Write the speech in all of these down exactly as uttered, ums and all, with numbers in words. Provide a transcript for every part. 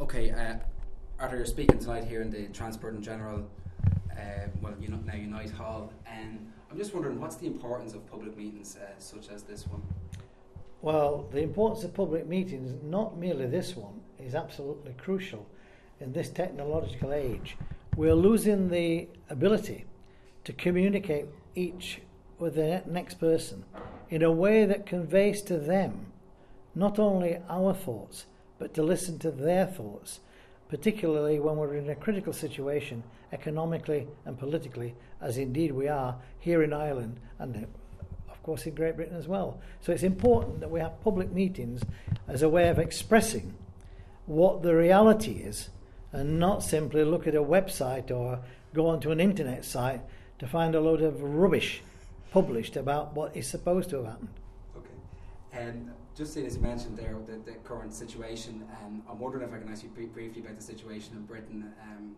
Okay, uh, Arthur, you're speaking tonight here in the Transport in General, uh, well, you know, now Unite Hall, and I'm just wondering, what's the importance of public meetings uh, such as this one? Well, the importance of public meetings, not merely this one, is absolutely crucial in this technological age. We're losing the ability to communicate each with the next person in a way that conveys to them not only our thoughts, but to listen to their thoughts, particularly when we're in a critical situation economically and politically, as indeed we are here in Ireland and of course in Great Britain as well. So it's important that we have public meetings as a way of expressing what the reality is, and not simply look at a website or go onto an internet site to find a load of rubbish published about what is supposed to have happened. Okay. Um, just as you mentioned there, the, the current situation, um, I'm wondering if I can ask you br- briefly about the situation in Britain. Um,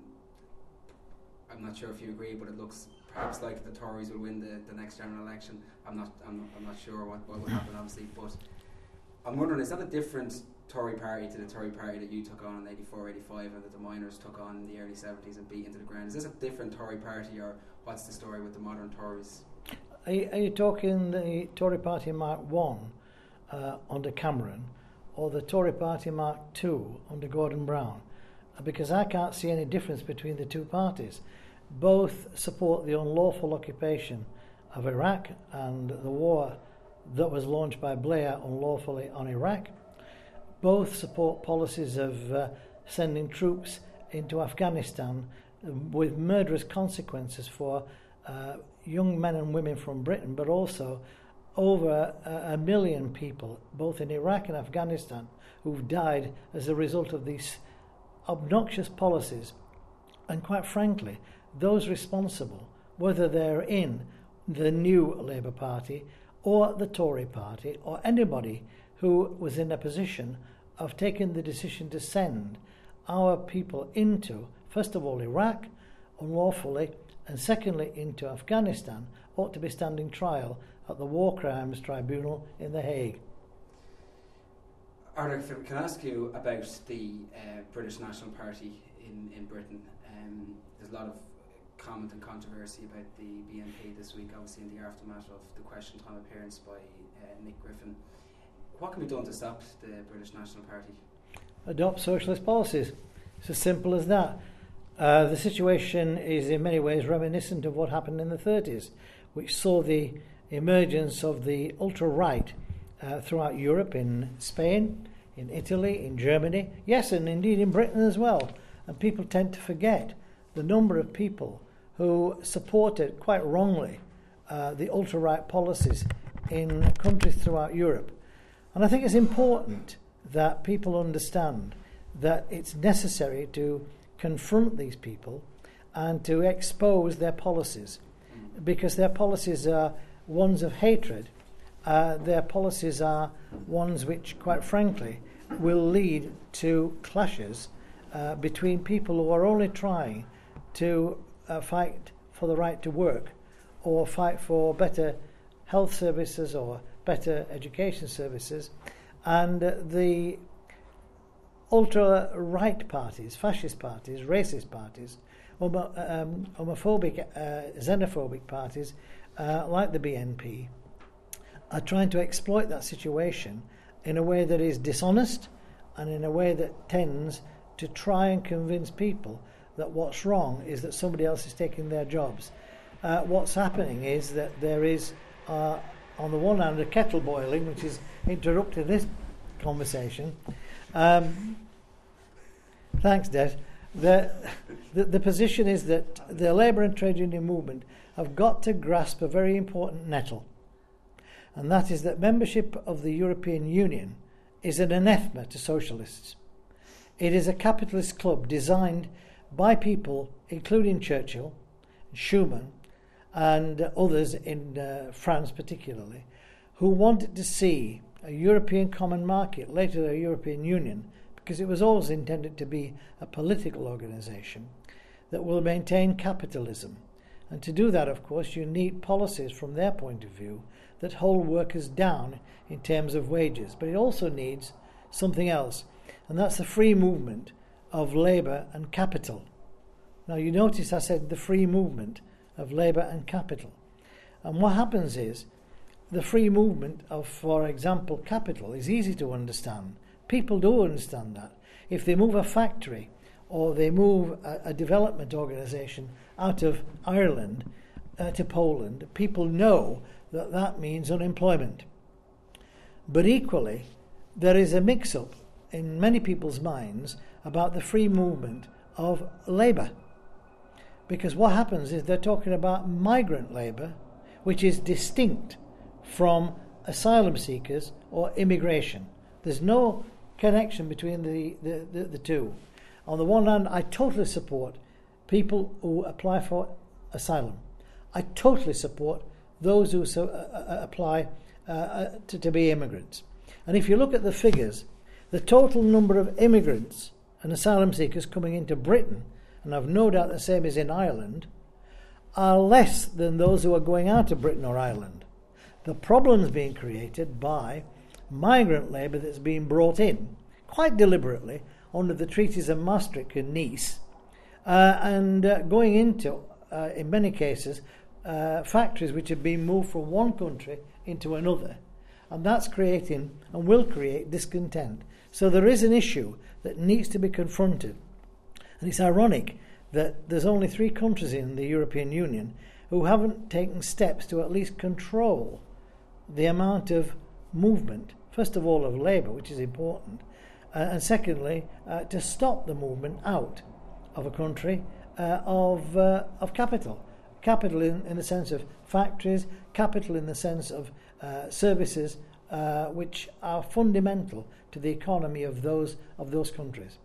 I'm not sure if you agree, but it looks perhaps like the Tories will win the, the next general election. I'm not I'm not, I'm not sure what, what will happen, obviously, but I'm wondering, is that a different Tory party to the Tory party that you took on in eighty-four, eighty-five and that the miners took on in the early seventies and beat into the ground? Is this a different Tory party, or what's the story with the modern Tories? Are you, are you talking the Tory party Mark One uh, under Cameron, or the Tory party Mark Two under Gordon Brown? Because I can't see any difference between the two parties. Both support the unlawful occupation of Iraq and the war that was launched by Blair unlawfully on Iraq. Both support policies of uh, sending troops into Afghanistan with murderous consequences for uh, young men and women from Britain, but also over a, a million people, both in Iraq and Afghanistan, who've died as a result of these obnoxious policies. And quite frankly, those responsible, whether they're in the new Labour Party or the Tory Party or anybody who was in a position of taking the decision to send our people into, first of all, Iraq unlawfully, and secondly into Afghanistan, ought to be standing trial at the War Crimes Tribunal in The Hague. Arthur, can I ask you about the uh, British National Party in, in Britain? Um, there's a lot of comment and controversy about the B N P this week, obviously in the aftermath of the Question Time appearance by uh, Nick Griffin. What can be done to stop the British National Party? Adopt socialist policies. It's as simple as that. Uh, the situation is in many ways reminiscent of what happened in the thirties, which saw the emergence of the ultra-right uh, throughout Europe, in Spain, in Italy, in Germany, yes, and indeed in Britain as well. And people tend to forget the number of people who supported, quite wrongly, uh, the ultra-right policies in countries throughout Europe. And I think it's important that people understand that it's necessary to confront these people and to expose their policies, because their policies are ones of hatred. Uh, their policies are ones which, quite frankly, will lead to clashes uh, between people who are only trying to uh, fight for the right to work, or fight for better health services or better education services, and uh, the ultra-right parties, fascist parties, racist parties, homo- um, homophobic, uh, xenophobic parties uh, like the B N P are trying to exploit that situation in a way that is dishonest and in a way that tends to try and convince people that what's wrong is that somebody else is taking their jobs. Uh, what's happening is that there is, uh, on the one hand, a kettle boiling, which is interrupting this conversation. Um, thanks, Des. The, the, the position is that the Labour and Trade Union movement have got to grasp a very important nettle, and that is that membership of the European Union is an anathema to socialists. It is a capitalist club designed by people, including Churchill, Schuman, and others in uh, France particularly, who wanted to see a European common market, later a European Union, because it was always intended to be a political organisation that will maintain capitalism. And to do that, of course, you need policies from their point of view that hold workers down in terms of wages. But it also needs something else, and that's the free movement of labour and capital. Now you notice I said the free movement of labour and capital. And what happens is the free movement of, for example, capital is easy to understand. People do understand that. If they move a factory or they move a, a development organisation out of Ireland uh, to Poland, people know that that means unemployment. But equally, there is a mix-up in many people's minds about the free movement of labour. Because what happens is they're talking about migrant labour, which is distinct from asylum seekers or immigration. There's no connection between the, the, the, the two. On the one hand, I totally support people who apply for asylum. I totally support those who so, uh, apply uh, to, to be immigrants. And if you look at the figures, the total number of immigrants and asylum seekers coming into Britain, and I've no doubt the same is in Ireland, are less than those who are going out of Britain or Ireland. The problem is being created by migrant labour that's being brought in, quite deliberately, under the treaties of Maastricht and Nice, uh, and uh, going into, uh, in many cases, uh, factories which have been moved from one country into another. And that's creating and will create discontent. So there is an issue that needs to be confronted. And it's ironic that there's only three countries in the European Union who haven't taken steps to at least control the amount of movement, first of all of labour, which is important, uh, and secondly, uh, to stop the movement out of a country uh, of uh, of capital. Capital in, in the sense of factories, capital in the sense of uh, services, uh, which are fundamental to the economy of those of those countries.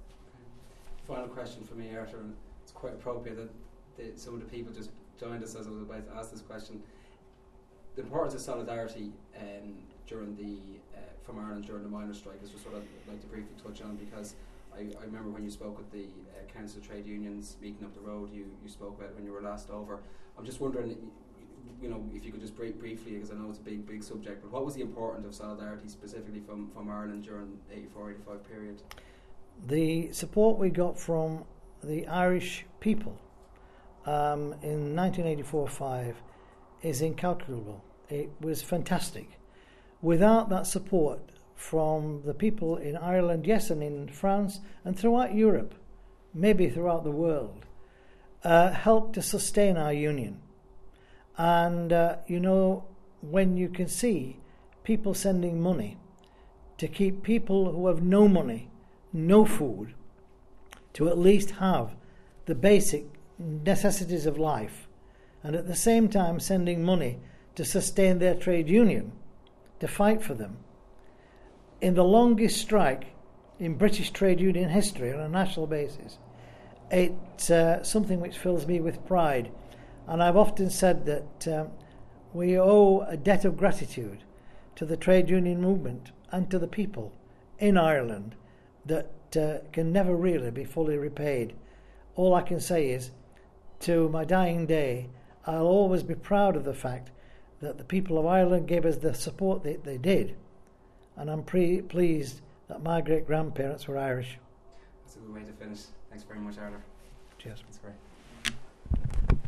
Final question for me, Arthur, and it's quite appropriate that the, some of the people just joined us as I was about to ask this question. The importance of solidarity um, during the uh, from Ireland during the miners' strike is just what I'd like to briefly touch on, because I, I remember when you spoke at the uh, Council of Trade Unions meeting up the road, you, you spoke about it when you were last over. I'm just wondering, you know, if you could just break briefly, because I know it's a big, big subject, but what was the importance of solidarity specifically from, from Ireland during the eighty-four eighty-five period? The support we got from the Irish people um, in nineteen eighty-four five is incalculable. It was fantastic. Without that support from the people in Ireland, yes, and in France, and throughout Europe, maybe throughout the world, uh, helped to sustain our union. And, uh, you know, when you can see people sending money to keep people who have no money, no food, to at least have the basic necessities of life, and at the same time sending money to sustain their trade union, to fight for them. In the longest strike in British trade union history on a national basis, it's uh, something which fills me with pride. And I've often said that um, we owe a debt of gratitude to the trade union movement and to the people in Ireland that uh, can never really be fully repaid. All I can say is, to my dying day, I'll always be proud of the fact that the people of Ireland gave us the support that they did. And I'm pre- pleased that my great-grandparents were Irish. That's a good way to finish. Thanks very much, Arthur. Cheers. That's great.